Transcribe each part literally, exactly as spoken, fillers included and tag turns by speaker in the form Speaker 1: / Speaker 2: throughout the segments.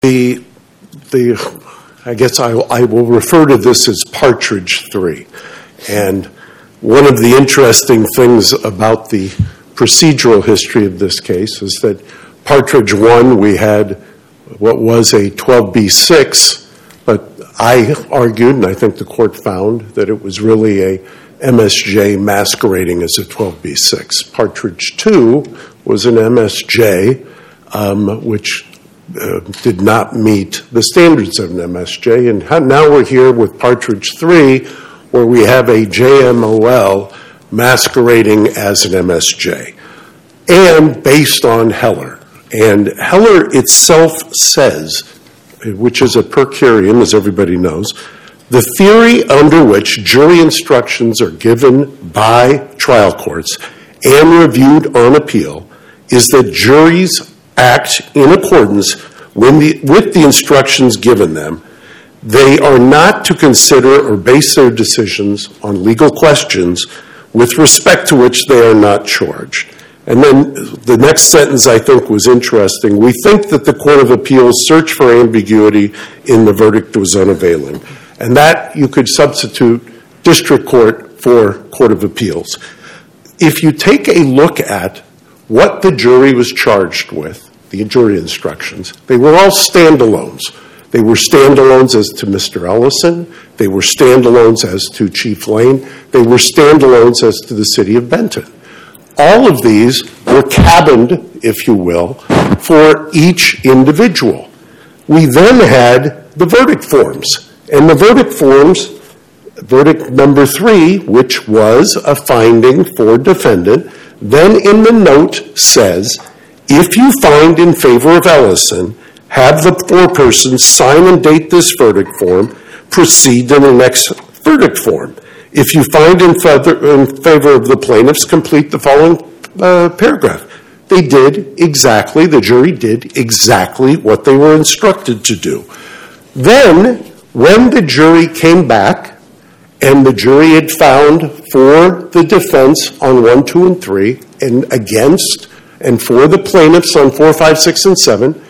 Speaker 1: The, the, I guess I, I will refer to this as Partridge three. And one of the interesting things about the procedural history of this case is that Partridge one, we had what was a twelve B six, but I argued, and I think the court found, that it was really a M S J masquerading as a twelve B six. Partridge two was an M S J, um, which uh, did not meet the standards of an M S J. And now we're here with Partridge three, where we have a J M O L masquerading as an M S J, and based on Heller. And Heller itself says, which is a per curiam, as everybody knows, the theory under which jury instructions are given by trial courts and reviewed on appeal is that juries act in accordance with the, with the instructions given them. They are not to consider or base their decisions on legal questions with respect to which they are not charged. And then the next sentence I think was interesting. We think that the Court of Appeals' search for ambiguity in the verdict was unavailing. And that you could substitute district court for Court of Appeals. If you take a look at what the jury was charged with, the jury instructions, they were all standalones. They were standalones as to Mister Ellison. They were standalones as to Chief Lane. They were standalones as to the city of Benton. All of these were cabined, if you will, for each individual. We then had the verdict forms. And the verdict forms, verdict number three, which was a finding for defendant, then in the note says, if you find in favor of Ellison, have the foreperson sign and date this verdict form, proceed to the next verdict form. If you find in favor of the plaintiffs, complete the following uh, paragraph. They did exactly, the jury did exactly what they were instructed to do. Then, when the jury came back, and the jury had found for the defense on one, two, and three, and against, and for the plaintiffs on four, five, six, and seven,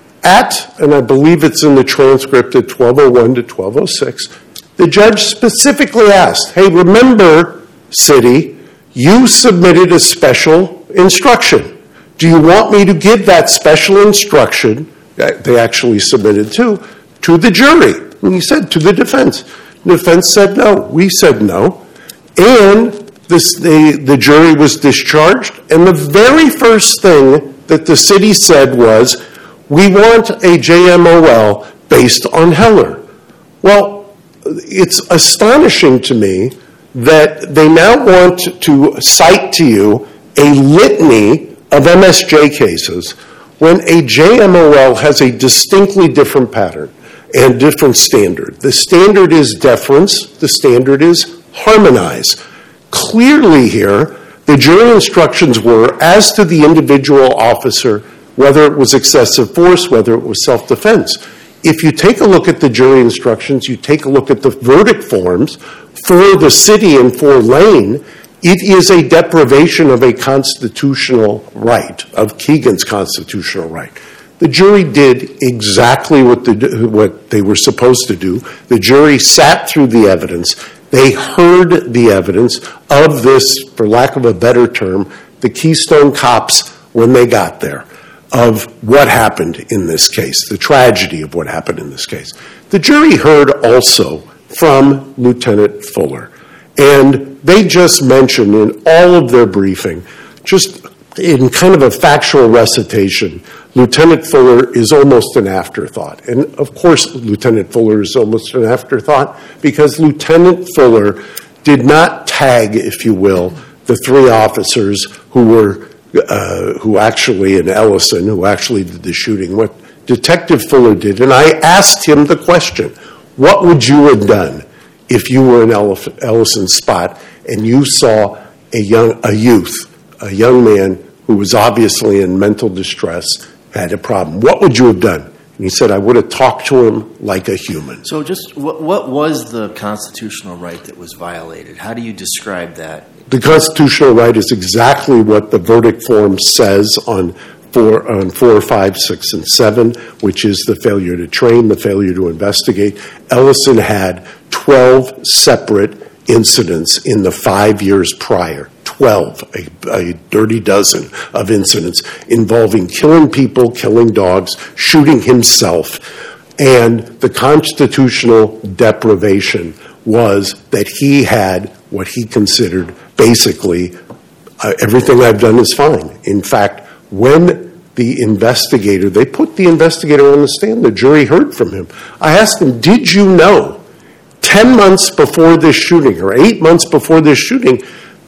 Speaker 1: at, and I believe it's in the transcript at twelve oh one to twelve oh six, the judge specifically asked, hey, remember, city, you submitted a special instruction. Do you want me to give that special instruction, they actually submitted to, to the jury? And he said, to the defense. The defense said no. We said no. And this, the, the jury was discharged. And the very first thing that the city said was, we want a J M O L based on Heller. Well, it's astonishing to me that they now want to cite to you a litany of M S J cases when a J M O L has a distinctly different pattern and different standard. The standard is deference. The standard is harmonize. Clearly here, the jury instructions were, as to the individual officer, whether it was excessive force, whether it was self-defense. If you take a look at the jury instructions, you take a look at the verdict forms for the city and for Lane, it is a deprivation of a constitutional right, of Keegan's constitutional right. The jury did exactly what, the, what they were supposed to do. The jury sat through the evidence. They heard the evidence of this, for lack of a better term, the Keystone Cops when they got there, of what happened in this case, the tragedy of what happened in this case. The jury heard also from Lieutenant Fuller. And they just mentioned in all of their briefing, just in kind of a factual recitation, Lieutenant Fuller is almost an afterthought. And of course, Lieutenant Fuller is almost an afterthought because Lieutenant Fuller did not tag, if you will, the three officers who were, uh, who actually, in Ellison, who actually did the shooting. What Detective Fuller did, and I asked him the question, what would you have done if you were in Ellison's spot and you saw a young, a youth, a young man who was obviously in mental distress, had a problem? What would you have done? And he said, I would have talked to him like a human.
Speaker 2: So just what, what was the constitutional right that was violated? How do you describe that?
Speaker 1: The constitutional right is exactly what the verdict form says on four, on four, five, six, and seven, which is the failure to train, the failure to investigate. Ellison had twelve separate incidents in the five years prior. twelve, a, a dirty dozen of incidents involving killing people, killing dogs, shooting himself. And the constitutional deprivation was that he had what he considered basically uh, everything I've done is fine. In fact, when the investigator, they put the investigator on the stand, the jury heard from him. I asked him, did you know ten months before this shooting or eight months before this shooting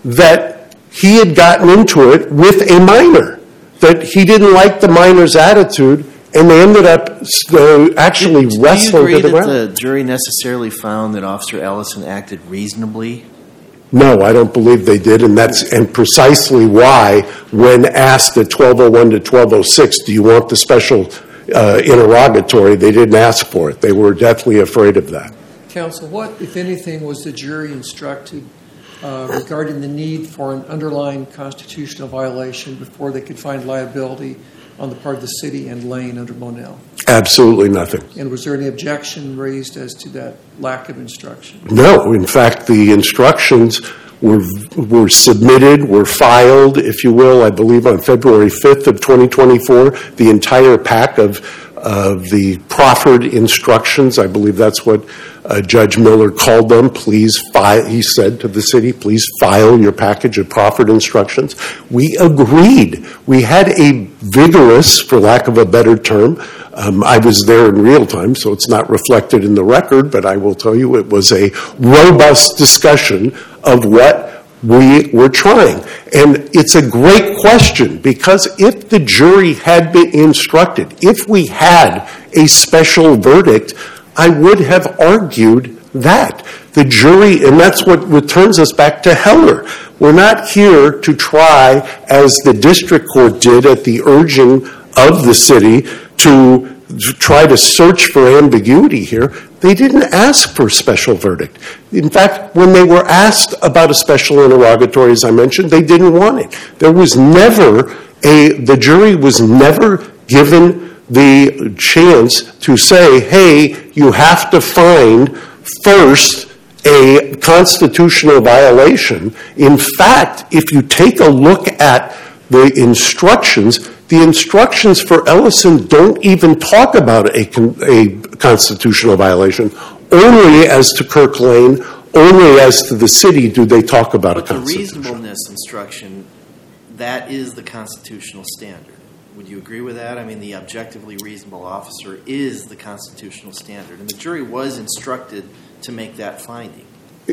Speaker 1: that he had gotten into it with a minor, that he didn't like the minor's attitude, and they ended up uh, actually
Speaker 2: do, do
Speaker 1: wrestling to the ground?
Speaker 2: Do you agree that the jury necessarily found that Officer Ellison acted reasonably?
Speaker 1: No, I don't believe they did, and that's and precisely why, when asked at twelve oh one to twelve oh six, do you want the special uh, interrogatory, they didn't ask for it. They were deathly afraid of that.
Speaker 3: Counsel, what, if anything, was the jury instructed uh, regarding the need for an underlying constitutional violation before they could find liability on the part of the city and Lane under Monell?
Speaker 1: Absolutely nothing.
Speaker 3: And was there any objection raised as to that lack of instruction?
Speaker 1: No. In fact, the instructions were were submitted, were filed, if you will, I believe on February fifth of twenty twenty-four. The entire pack of of the proffered instructions, I believe that's what uh, Judge Miller called them. Please file, he said to the city, please file your package of proffered instructions. We agreed. We had a vigorous, for lack of a better term, um, I was there in real time, so it's not reflected in the record, but I will tell you it was a robust discussion of what we were trying. And it's a great question, because if the jury had been instructed, if we had a special verdict, I would have argued that. The jury, and that's what returns us back to Heller. We're not here to try, as the district court did at the urging of the city, to try to search for ambiguity here. They didn't ask for a special verdict. In fact, when they were asked about a special interrogatory, as I mentioned, they didn't want it. There was never a, the jury was never given the chance to say, hey, you have to find first a constitutional violation. In fact, if you take a look at the instructions, the instructions for Ellison don't even talk about a, a constitutional violation. Only as to Kirk Lane, only as to the city do they talk about
Speaker 2: but
Speaker 1: a constitutional.
Speaker 2: But the reasonableness instruction, that is the constitutional standard. Would you agree with that? I mean, the objectively reasonable officer is the constitutional standard. And the jury was instructed to make that finding.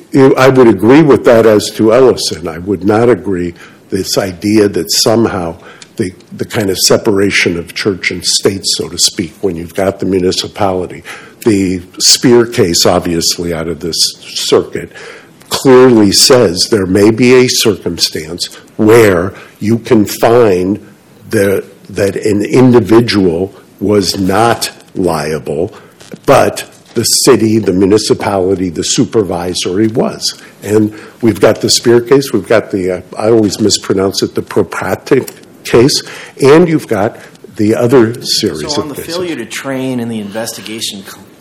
Speaker 1: I would agree with that as to Ellison. I would not agree this idea that somehow the, the kind of separation of church and state, so to speak, when you've got the municipality. The Spear case, obviously, out of this circuit, clearly says there may be a circumstance where you can find the, that an individual was not liable, but the city, the municipality, the supervisor, he was. And we've got the Spear case, we've got the, uh, I always mispronounce it, the Propratic case, and you've got the other series
Speaker 2: so on
Speaker 1: of
Speaker 2: the
Speaker 1: cases.
Speaker 2: Failure to train and the investigation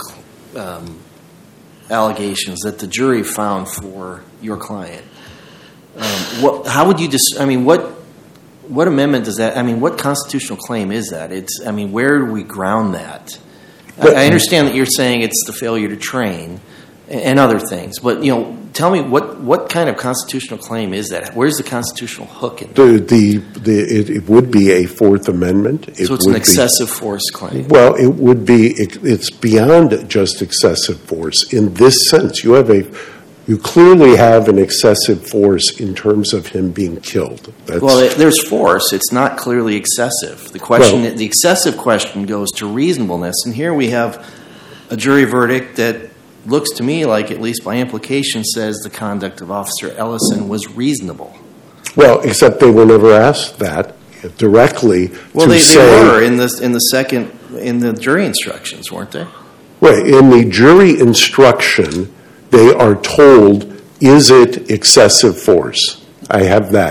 Speaker 2: um, allegations that the jury found for your client, um, what, how would you dis- I mean, what what amendment does that, I mean, what constitutional claim is that? It's, I mean, where do we ground that?
Speaker 1: But,
Speaker 2: I understand that you're saying it's the failure to train and other things, but, you know, tell me what, what kind of constitutional claim is that? Where's the constitutional hook in that?
Speaker 1: The, the, the, it, it would be a Fourth Amendment. It
Speaker 2: so it's an
Speaker 1: would
Speaker 2: excessive
Speaker 1: be,
Speaker 2: force claim.
Speaker 1: Well, it would be, it, it's beyond just excessive force. In this sense, you have a, you clearly have an excessive force in terms of him being killed. That's,
Speaker 2: well, there's force. It's not clearly excessive. The question,
Speaker 1: well,
Speaker 2: the excessive question goes to reasonableness, and here we have a jury verdict that looks to me like, at least by implication, says the conduct of Officer Ellison was reasonable.
Speaker 1: Well, except they were never asked that directly.
Speaker 2: Well,
Speaker 1: to
Speaker 2: they,
Speaker 1: say,
Speaker 2: they were in the in the second in the jury instructions, weren't they?
Speaker 1: Right. In the jury instruction, they are told, is it excessive force? I have that.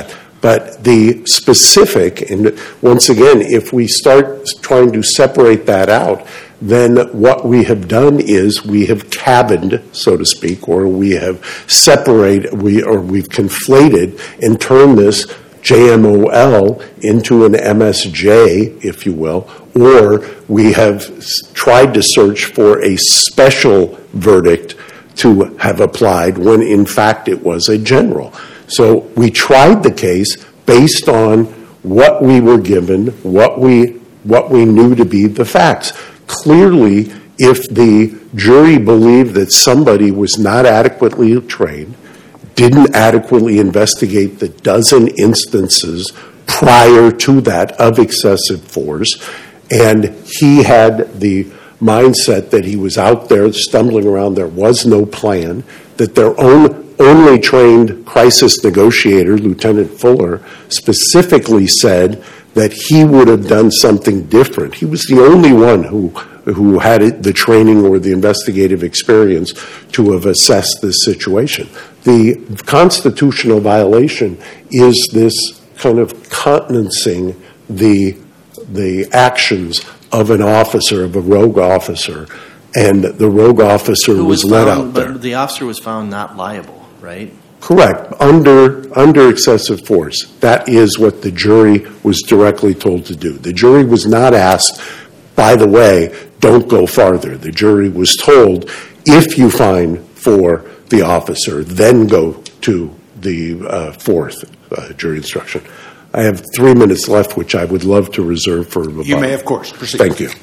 Speaker 1: But the specific, and once again, if we start trying to separate that out, then what we have done is we have cabined, so to speak, or we have separated, we or we've conflated and turned this J M O L into an M S J, if you will, or we have tried to search for a special verdict to have applied when in fact it was a general. So we tried the case based on what we were given, what we what we knew to be the facts. Clearly, if the jury believed that somebody was not adequately trained, didn't adequately investigate the dozen instances prior to that of excessive force, and he had the mindset that he was out there stumbling around, there was no plan, that their own only trained crisis negotiator, Lieutenant Fuller, specifically said that he would have done something different. He was the only one who who had it, the training or the investigative experience to have assessed this situation. The constitutional violation is this kind of countenancing the the actions of an officer, of a rogue officer, and the rogue officer
Speaker 2: Who
Speaker 1: was,
Speaker 2: was
Speaker 1: let
Speaker 2: found,
Speaker 1: out there.
Speaker 2: But the officer was found not liable, right?
Speaker 1: Correct. Under under excessive force. That is what the jury was directly told to do. The jury was not asked, by the way, don't go farther. The jury was told, if you find for the officer, then go to the uh, fourth uh, jury instruction. I have three minutes left, which I would love to reserve for rebuttal.
Speaker 4: You may, of course, proceed.
Speaker 1: Thank you.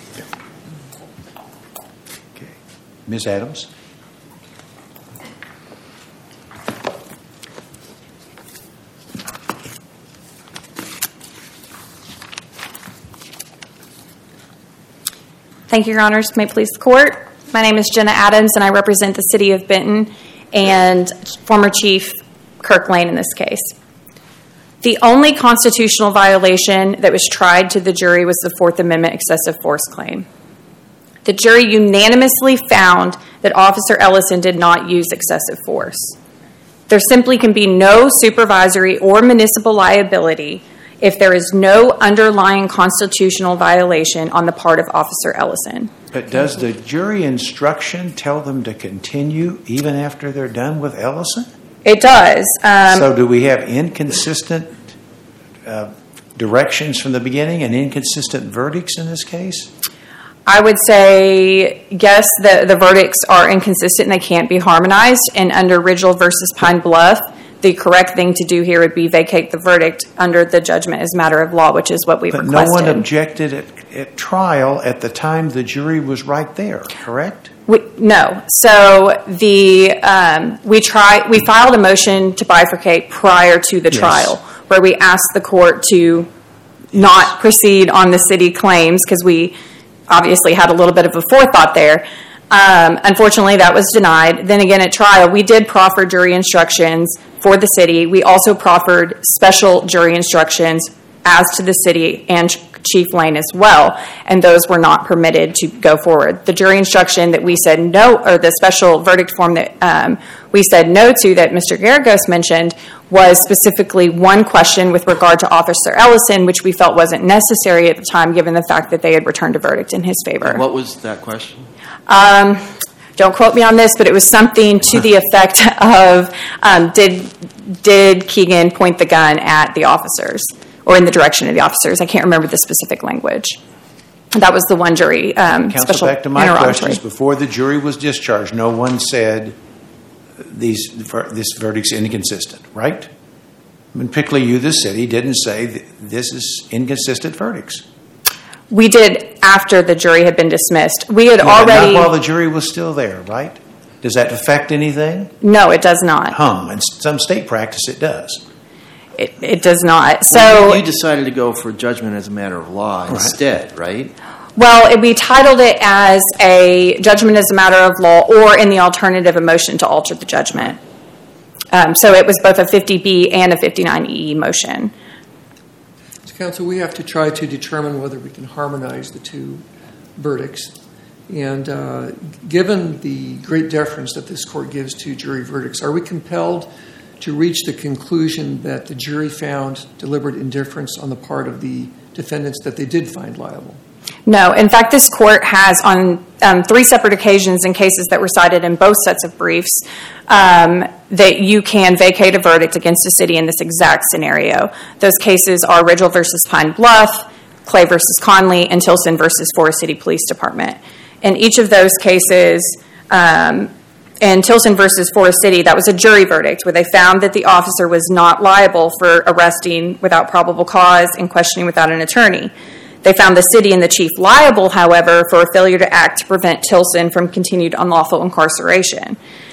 Speaker 4: Okay. Miz Adams.
Speaker 5: Thank you, Your Honors. May it please the Court. My name is Jenna Adams, and I represent the City of Benton and former Chief Kirk Lane in this case. The only constitutional violation that was tried to the jury was the Fourth Amendment excessive force claim. The jury unanimously found that Officer Ellison did not use excessive force. There simply can be no supervisory or municipal liability if there is no underlying constitutional violation on the part of Officer Ellison.
Speaker 4: But does the jury instruction tell them to continue even after they're done with Ellison?
Speaker 5: It does. Um,
Speaker 4: so do we have inconsistent uh, directions from the beginning and inconsistent verdicts in this case?
Speaker 5: I would say, yes, the, the verdicts are inconsistent and they can't be harmonized. And under Ridgel versus Pine Bluff, the correct thing to do here would be vacate the verdict under the judgment as a matter of law, which is what we've
Speaker 4: but
Speaker 5: requested.
Speaker 4: But no one objected at, at trial at the time the jury was right there, correct?
Speaker 5: We, no. So the um, we try we filed a motion to bifurcate prior to the
Speaker 4: yes.
Speaker 5: trial, where we asked the court to not proceed on the city claims because we obviously had a little bit of a forethought there. Um, unfortunately, that was denied. Then again, at trial, we did proffer jury instructions for the city. We also proffered special jury instructions as to the city and Chief Lane as well, and those were not permitted to go forward. The jury instruction that we said no, or the special verdict form that um, we said no to that Mister Garagos mentioned was specifically one question with regard to Officer Ellison, which we felt wasn't necessary at the time given the fact that they had returned a verdict in his favor.
Speaker 2: What was that question?
Speaker 5: Um, don't quote me on this, but it was something to the effect of um, did did Keegan point the gun at the officers or in the direction of the officers? I can't remember the specific language. That was the one jury um,
Speaker 4: Counsel,
Speaker 5: special
Speaker 4: back to my
Speaker 5: interrogatory.
Speaker 4: questions. Before the jury was discharged, no one said these this verdict's inconsistent, right? I mean, particularly you, the city, didn't say this is inconsistent verdicts.
Speaker 5: We did after the jury had been dismissed. We had
Speaker 4: Yeah,
Speaker 5: already...
Speaker 4: Not while the jury was still there, right? Does that affect anything?
Speaker 5: No, it does not.
Speaker 4: Hum. In some state practice, it does.
Speaker 5: It, it does not. So
Speaker 2: well, you decided to go for judgment as a matter of law right. instead, right?
Speaker 5: Well, it, we titled it as a judgment as a matter of law or in the alternative a motion to alter the judgment. Um, so it was both a fifty B and a fifty-nine E motion.
Speaker 3: Counsel, we have to try to determine whether we can harmonize the two verdicts. And uh, given the great deference that this court gives to jury verdicts, are we compelled to reach the conclusion that the jury found deliberate indifference on the part of the defendants that they did find liable?
Speaker 5: No. In fact, this court has, on um, three separate occasions in cases that were cited in both sets of briefs, um, that you can vacate a verdict against a city in this exact scenario. Those cases are Ridgel versus Pine Bluff, Clay versus Conley, and Tilson versus Forest City Police Department. In each of those cases, um, in Tilson versus Forest City, that was a jury verdict where they found that the officer was not liable for arresting without probable cause and questioning without an attorney. They found the city and the chief liable, however, for a failure to act to prevent Tilson from continued unlawful incarceration.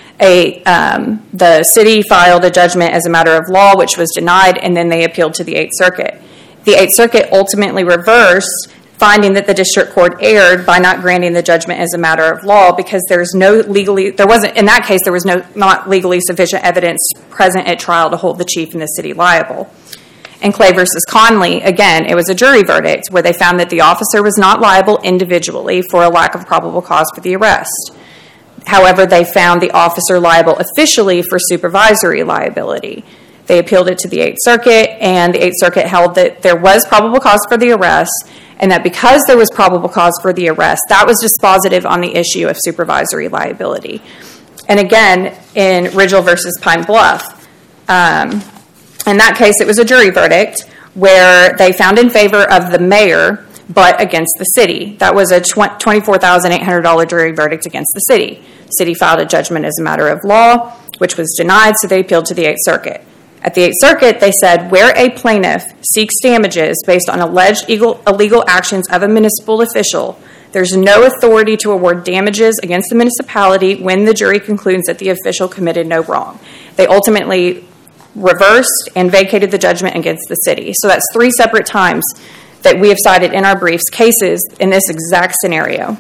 Speaker 5: A, um, the city filed a judgment as a matter of law, which was denied, and then they appealed to the Eighth Circuit. The Eighth Circuit ultimately reversed, finding that the district court erred by not granting the judgment as a matter of law because there's no legally, there wasn't, in that case, there was no not legally sufficient evidence present at trial to hold the chief and the city liable. In Clay versus Conley, again, it was a jury verdict where they found that the officer was not liable individually for a lack of probable cause for the arrest. However, they found the officer liable officially for supervisory liability. They appealed it to the Eighth Circuit, and the Eighth Circuit held that there was probable cause for the arrest, and that because there was probable cause for the arrest, that was dispositive on the issue of supervisory liability. And again, in Ridgel versus Pine Bluff, um, in that case, it was a jury verdict where they found in favor of the mayor, but against the city. That was a twenty-four thousand eight hundred dollars jury verdict against the city. The city filed a judgment as a matter of law, which was denied, so they appealed to the Eighth Circuit. At the Eighth Circuit, they said, where a plaintiff seeks damages based on alleged illegal actions of a municipal official, there's no authority to award damages against the municipality when the jury concludes that the official committed no wrong. They ultimately reversed and vacated the judgment against the city. So that's three separate times that we have cited in our briefs cases in this exact scenario.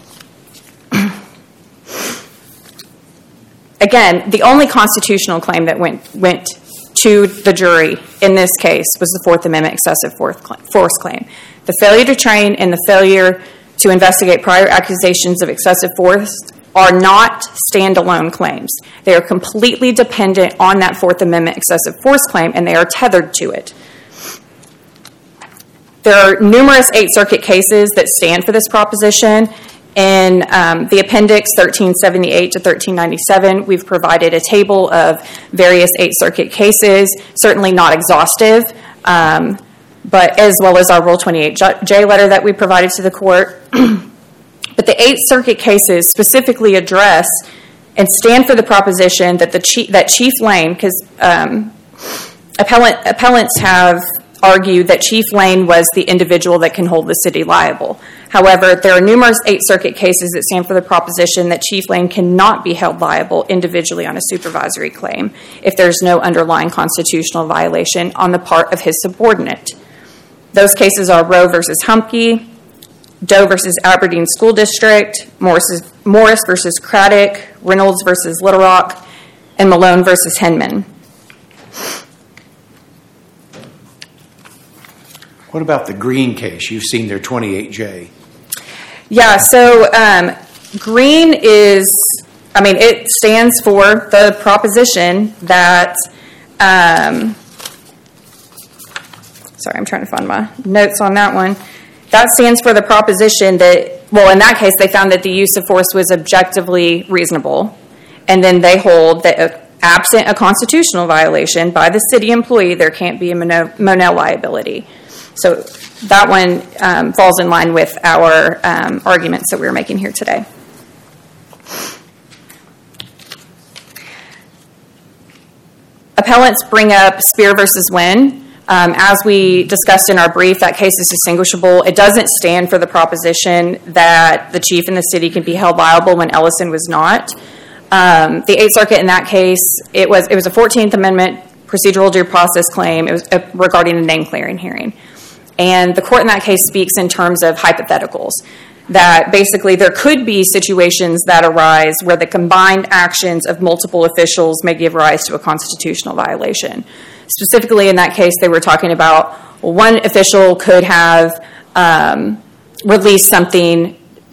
Speaker 5: Again, the only constitutional claim that went went to the jury in this case was the Fourth Amendment excessive force claim. The failure to train and the failure to investigate prior accusations of excessive force are not standalone claims. They are completely dependent on that Fourth Amendment excessive force claim, and they are tethered to it. There are numerous Eighth Circuit cases that stand for this proposition. In um, the appendix thirteen seventy-eight to thirteen ninety-seven, we've provided a table of various Eighth Circuit cases, certainly not exhaustive, um, but as well as our Rule twenty-eight J letter that we provided to the court. But the Eighth Circuit cases specifically address and stand for the proposition that the chief, that Chief Lane, because um, appellant, appellants have argued that Chief Lane was the individual that can hold the city liable. However, there are numerous Eighth Circuit cases that stand for the proposition that Chief Lane cannot be held liable individually on a supervisory claim if there's no underlying constitutional violation on the part of his subordinate. Those cases are Roe versus Humke, Doe versus Aberdeen School District, Morris, Morris versus Craddock, Reynolds versus Little Rock, and Malone versus Henman.
Speaker 4: What about the Green case? You've seen their twenty-eight J.
Speaker 5: Yeah, so um, Green is, I mean, it stands for the proposition that, um, sorry, I'm trying to find my notes on that one. That stands for the proposition that, well, in that case, they found that the use of force was objectively reasonable. And then they hold that uh, absent a constitutional violation by the city employee, there can't be a Monell liability. So that one um, falls in line with our um, arguments that we were making here today. Appellants bring up Spear versus Wynn. Um, as we discussed in our brief, that case is distinguishable. It doesn't stand for the proposition that the chief in the city can be held liable when Ellison was not. Um, the Eighth Circuit in that case, it was it was a fourteenth Amendment procedural due process claim. It was uh, regarding a name clearing hearing. And the court in that case speaks in terms of hypotheticals, that basically there could be situations that arise where the combined actions of multiple officials may give rise to a constitutional violation. Specifically in that case, they were talking about well, one official could have um, released something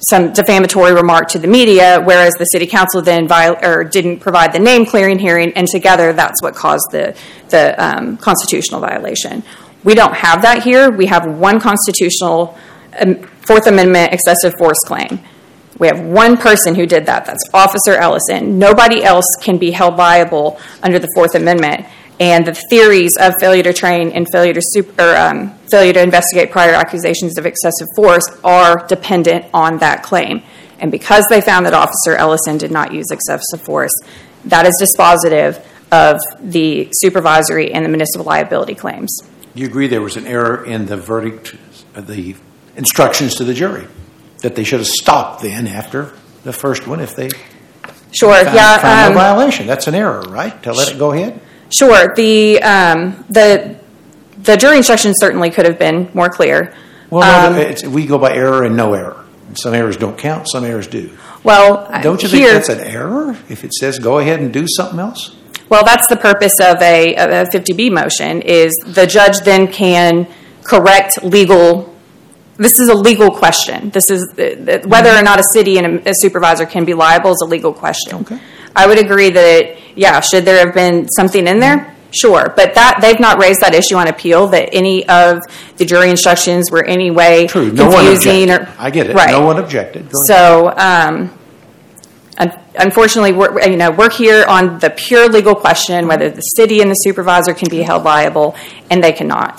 Speaker 5: some defamatory remark to the media, whereas the city council then viol- or didn't provide the name clearing hearing, and together that's what caused the, the um, constitutional violation. We don't have that here. We have one constitutional um, Fourth Amendment excessive force claim. We have one person who did that. That's Officer Ellison. Nobody else can be held liable under the Fourth Amendment. And the theories of failure to train and failure to super, or, um, failure to investigate prior accusations of excessive force are dependent on that claim. And because they found that Officer Ellison did not use excessive force, that is dispositive of the supervisory and the municipal liability claims.
Speaker 4: Do you agree there was an error in the verdict, uh, the instructions to the jury, that they should have stopped then after the first one if they
Speaker 5: Sure,
Speaker 4: found,
Speaker 5: yeah.
Speaker 4: found
Speaker 5: Um,
Speaker 4: no violation? That's an error, right? To let it go ahead?
Speaker 5: Sure. The um, the the jury instructions certainly could have been more clear.
Speaker 4: Well, no,
Speaker 5: Um,
Speaker 4: it's, we go by error and no error. Some errors don't count, some errors do.
Speaker 5: Well,
Speaker 4: Don't you
Speaker 5: here,
Speaker 4: think that's an error if it says go ahead and do something else?
Speaker 5: Well, that's the purpose of a, of a fifty B motion, is the judge then can correct legal. This is a legal question. This is whether or not a city and a, a supervisor can be liable is a legal question.
Speaker 4: Okay.
Speaker 5: I would agree that, yeah, should there have been something in there? Sure. But that they've not raised that issue on appeal, that any of the jury instructions were any way
Speaker 4: True. No one
Speaker 5: confusing.
Speaker 4: objected.
Speaker 5: Or,
Speaker 4: I get it.
Speaker 5: Right.
Speaker 4: No one objected. Go ahead.
Speaker 5: So, um, un- unfortunately, we're, you know, we're here on the pure legal question, whether the city and the supervisor can be held liable, and they cannot.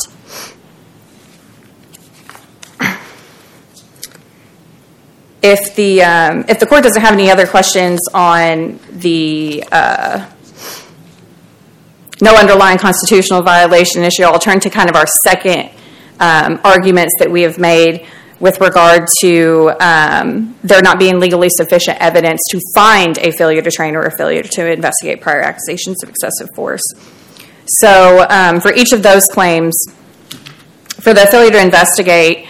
Speaker 5: If the um, if the court doesn't have any other questions on the uh, no underlying constitutional violation issue, I'll turn to kind of our second um, arguments that we have made with regard to um, there not being legally sufficient evidence to find a failure to train or a failure to investigate prior accusations of excessive force. So um, for each of those claims, for the failure to investigate,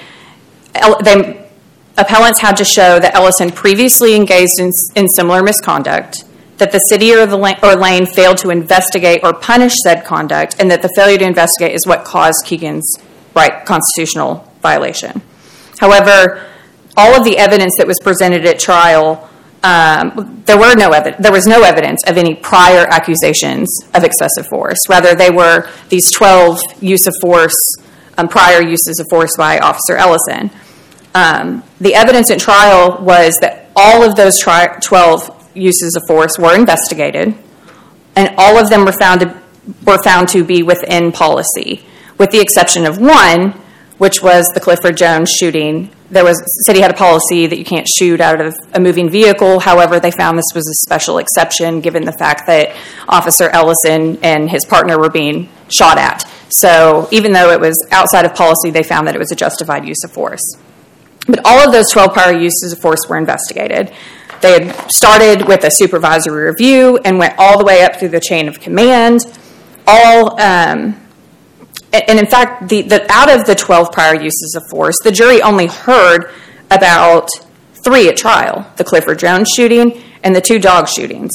Speaker 5: they appellants had to show that Ellison previously engaged in, in similar misconduct, that the city or, the lane, or lane failed to investigate or punish said conduct, and that the failure to investigate is what caused Keegan's right constitutional violation. However, all of the evidence that was presented at trial, um, there were no evi- there was no evidence of any prior accusations of excessive force. Rather, they were these twelve use of force, um, prior uses of force by Officer Ellison. Um, the evidence at trial was that all of those tri- twelve uses of force were investigated, and all of them were found to, were found to be within policy, with the exception of one, which was the Clifford Jones shooting. There was the city had a policy that you can't shoot out of a moving vehicle. However, they found this was a special exception given the fact that Officer Ellison and his partner were being shot at. So even though it was outside of policy, they found that it was a justified use of force. But all of those twelve prior uses of force were investigated. They had started with a supervisory review and went all the way up through the chain of command. All, um, and in fact, the, the out of the twelve prior uses of force, the jury only heard about three at trial: the Clifford Jones shooting and the two dog shootings.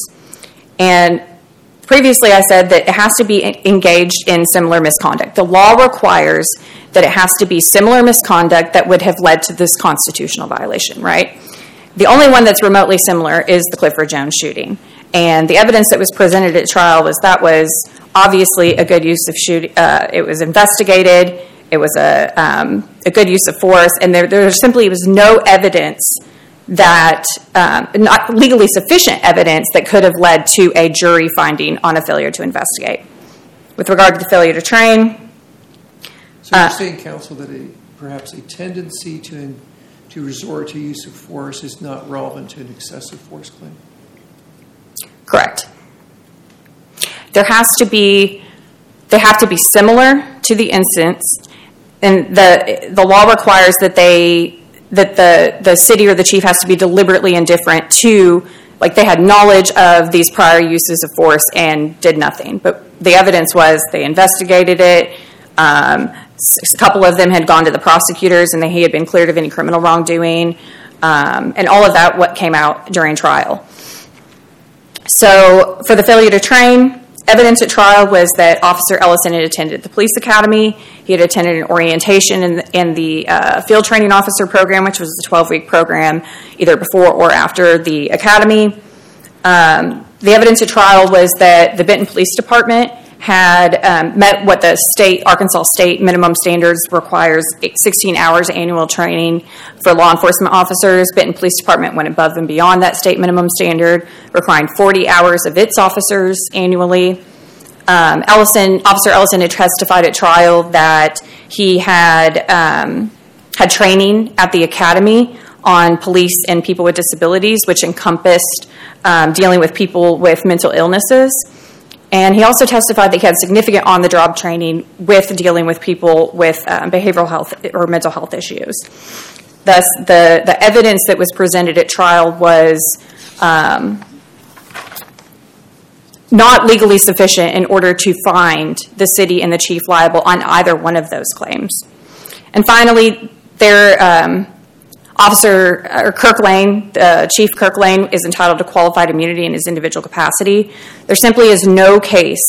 Speaker 5: And previously, I said that it has to be engaged in similar misconduct. The law requires that it has to be similar misconduct that would have led to this constitutional violation, right? The only one that's remotely similar is the Clifford Jones shooting. And the evidence that was presented at trial was that was obviously a good use of shoot. Uh, it was investigated. It was a, um, a good use of force. And there, there simply was no evidence that, um, not legally sufficient evidence that could have led to a jury finding on a failure to investigate. With regard to the failure to train,
Speaker 3: So you're
Speaker 5: Uh,
Speaker 3: saying, counsel, that a, perhaps a tendency to in, to resort to use of force is not relevant to an excessive force claim?
Speaker 5: correct. There has to be, they have to be similar to the instance, and the the law requires that they that the the city or the chief has to be deliberately indifferent to, like they had knowledge of these prior uses of force and did nothing. But the evidence was they investigated it. Um, a couple of them had gone to the prosecutors and they, he had been cleared of any criminal wrongdoing. Um, and all of that what came out during trial. So for the failure to train, evidence at trial was that Officer Ellison had attended the police academy. He had attended an orientation in the, in the uh, field training officer program, which was a twelve-week program, either before or after the academy. Um, the evidence at trial was that the Benton Police Department had um, met what the state, Arkansas state minimum standards requires, sixteen hours annual training for law enforcement officers. Benton Police Department went above and beyond that state minimum standard, requiring forty hours of its officers annually. Um, Ellison, Officer Ellison had testified at trial that he had um, had training at the academy on police and people with disabilities, which encompassed um, dealing with people with mental illnesses. And he also testified that he had significant on-the-job training with dealing with people with um, behavioral health or mental health issues. Thus, the, the evidence that was presented at trial was um, not legally sufficient in order to find the city and the chief liable on either one of those claims. And finally, there... Um, Officer or Kirk Lane, uh, Chief Kirk Lane, is entitled to qualified immunity in his individual capacity. There simply is no case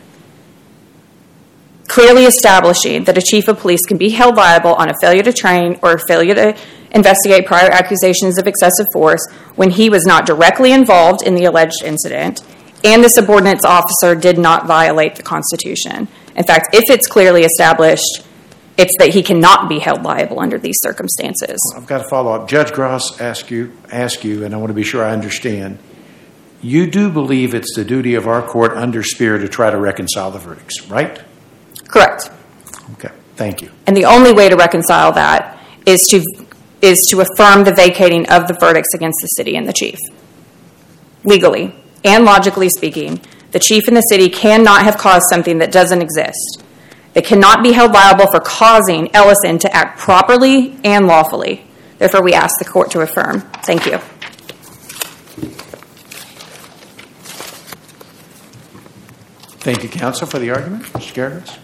Speaker 5: clearly establishing that a chief of police can be held liable on a failure to train or a failure to investigate prior accusations of excessive force when he was not directly involved in the alleged incident and the subordinates officer did not violate the Constitution. In fact, if it's clearly established, it's that he cannot be held liable under these circumstances.
Speaker 4: I've got to follow up. Judge Gross asked you, asked you, and I want to be sure I understand. You do believe it's the duty of our court under Speer to try to reconcile the verdicts, right?
Speaker 5: Correct.
Speaker 4: Okay, thank you.
Speaker 5: And the only way to reconcile that is to is to affirm the vacating of the verdicts against the city and the chief. Legally and logically speaking, the chief and the city cannot have caused something that doesn't exist. They cannot be held liable for causing Ellison to act properly and lawfully. Therefore, we ask the court to affirm. Thank you.
Speaker 4: Thank you, counsel, for the argument. Mister Geragos.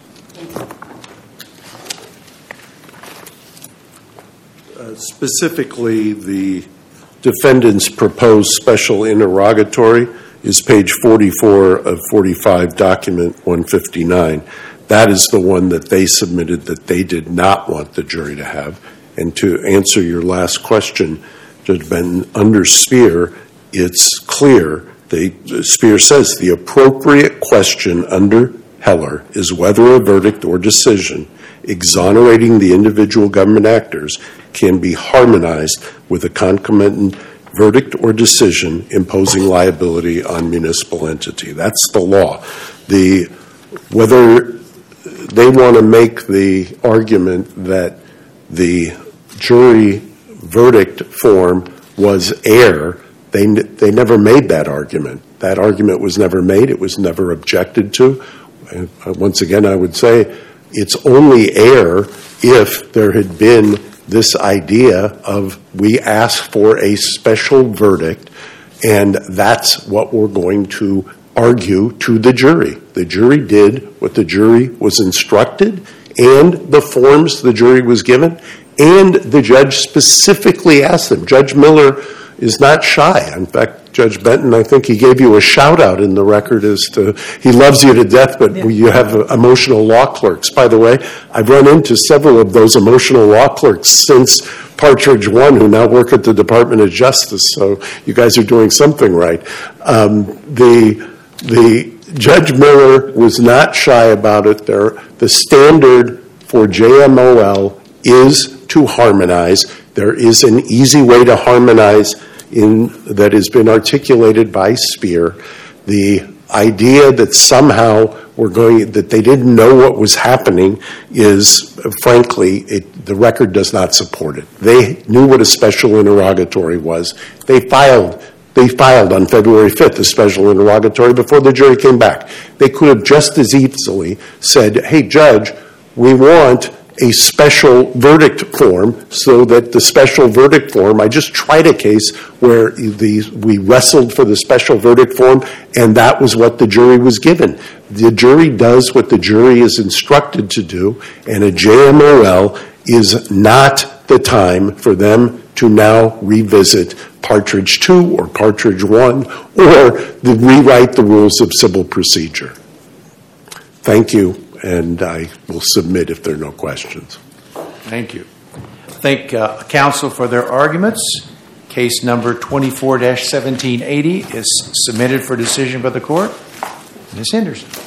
Speaker 1: Uh, specifically, the defendant's proposed special interrogatory is page forty-four of forty-five, document one fifty-nine. That is the one that they submitted that they did not want the jury to have. And to answer your last question, Judge Benton, under Speer, it's clear. They, Speer says the appropriate question under Heller is whether a verdict or decision exonerating the individual government actors can be harmonized with a concomitant verdict or decision imposing liability on municipal entity. That's the law. The whether they want to make the argument that the jury verdict form was error, they they never made that argument. That argument was never made. It was never objected to. And once again, I would say it's only error if there had been this idea of we ask for a special verdict, and that's what we're going to argue to the jury. The jury did what the jury was instructed, and the forms the jury was given, and the judge specifically asked them. Judge Miller is not shy. In fact, Judge Benton, I think he gave you a shout-out in the record as to he loves you to death, but yeah. You have emotional law clerks. By the way, I've run into several of those emotional law clerks since Partridge one who now work at the Department of Justice, so you guys are doing something right. Um, the the Judge Miller was not shy about it. There, the standard for J M O L is to harmonize. There is an easy way to harmonize in that has been articulated by Speer. The idea that somehow we're going that they didn't know what was happening is, frankly, it, the record does not support it. They knew what a special interrogatory was. They filed. They filed on February fifth a special interrogatory before the jury came back. They could have just as easily said, hey, Judge, we want a special verdict form so that the special verdict form, I just tried a case where the, we wrestled for the special verdict form, and that was what the jury was given. The jury does what the jury is instructed to do, and a J M O L is not the time for them to now revisit Partridge two or Partridge one or the, rewrite the rules of civil procedure. thank you, and I will submit if there are no questions.
Speaker 4: Thank you. Thank uh, counsel for their arguments. Case number twenty-four dash seventeen eighty is submitted for decision by the court. Miz Henderson.